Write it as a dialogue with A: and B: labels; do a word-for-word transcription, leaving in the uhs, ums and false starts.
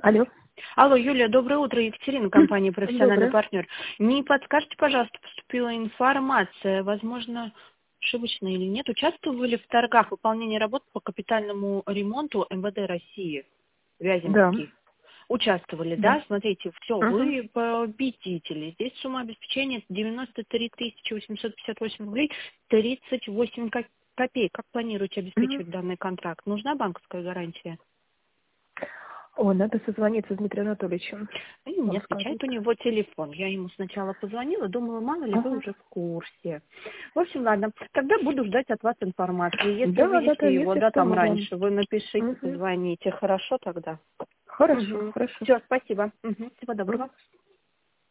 A: Алло.
B: Алло, Юлия, доброе утро. Екатерина, компания «Профессиональный
A: Доброе.
B: партнер». Не подскажете, пожалуйста, поступила информация, возможно, ошибочная или нет, участвовали в торгах выполнения работ по капитальному ремонту эм вэ дэ России,
A: Да.
B: Вяземский? Участвовали,
A: Да.
B: да? Смотрите, все,
A: Угу.
B: вы победители. Здесь сумма обеспечения девяносто три тысячи восемьсот пятьдесят восемь рублей тридцать восемь ко- копеек. Как планируете
A: Угу.
B: обеспечивать данный контракт? Нужна банковская гарантия?
A: О, надо созвониться с Дмитрием Анатольевичем.
B: И не
A: Он
B: отвечает
A: скажет.
B: у него телефон. Я ему сначала позвонила, думала, мало ли вы
A: Ага.
B: уже в курсе. В общем, ладно, тогда буду ждать от вас информации. Если
A: Да, да, да,
B: увидите его,
A: если
B: да,
A: что,
B: там
A: мы вам.
B: раньше, вы напишите,
A: Угу.
B: позвоните. Хорошо тогда?
A: Хорошо,
B: Угу.
A: хорошо.
B: Все, спасибо. Угу. Всего доброго.
A: Мгм.